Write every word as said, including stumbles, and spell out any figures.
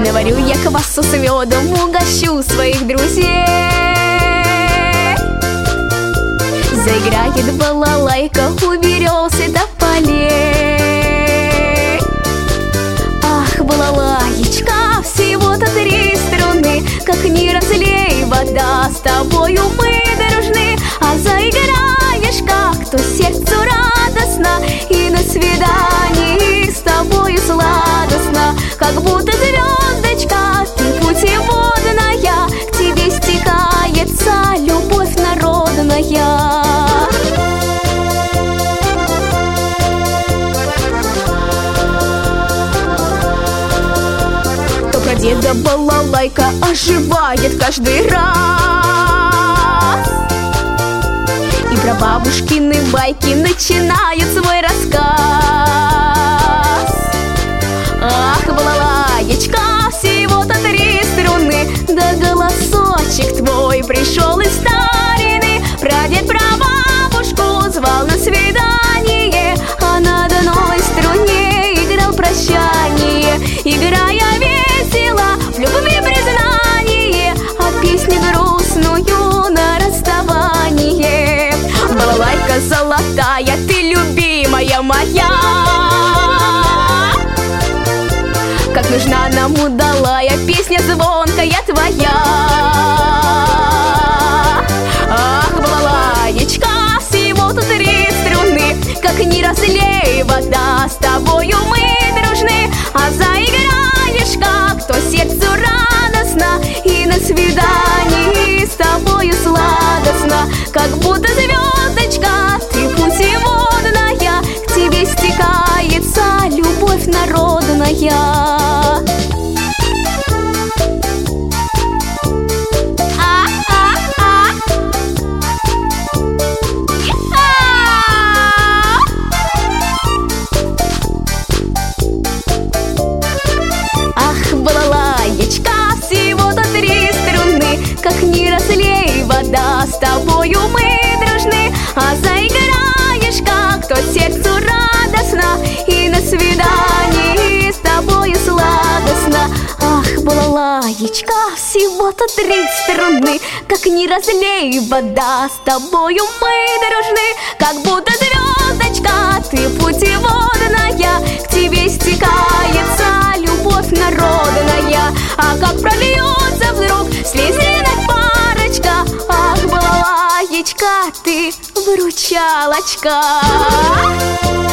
Наварю я квасу с медом, угощу своих друзей. Заиграет балалайка у берез и тополей. Ах, балалаечка, всего-то три струны, как не разлей вода, с тобою мы дружны. А заиграешь как-то сердцу радостно, и на свидании с тобою сладостно, как будто звездочка, ты путеводная, к тебе стекается любовь народная. То про деда балалайка оживает каждый раз, и про бабушкины байки начинают свой рассказ. Ах, балалаечка, всего-то три струны, да голосочек твой пришел из старины. Прадед прабабушку звал на свидание, а на одной струне играл прощание. Играя весело, в любви признание, а песню грустную на расставание. Балалайка золотая, ты любимая моя, как нужна нам удалая песня звонкая твоя. Ах, балалаечка, всего-то три струны, как не разлей вода, с тобою мы дружны. А заиграешь как-то сердцу радостно, и на свидании с тобою сладостно, как будто звездочка, ты путеводная, к тебе стекается любовь народная. Как не разлей вода, с тобою мы дружны. А заиграешь как-то сердцу радостно, и на свидании с тобою сладостно. Ах, балалаечка, всего-то три струны, как не разлей вода, с тобою мы дружны. Как будто звездочка, ты путеводная, к тебе стекается любовь народная. А как прольется вдруг слезинок парочка, ах, балалаечка, ты выручалочка.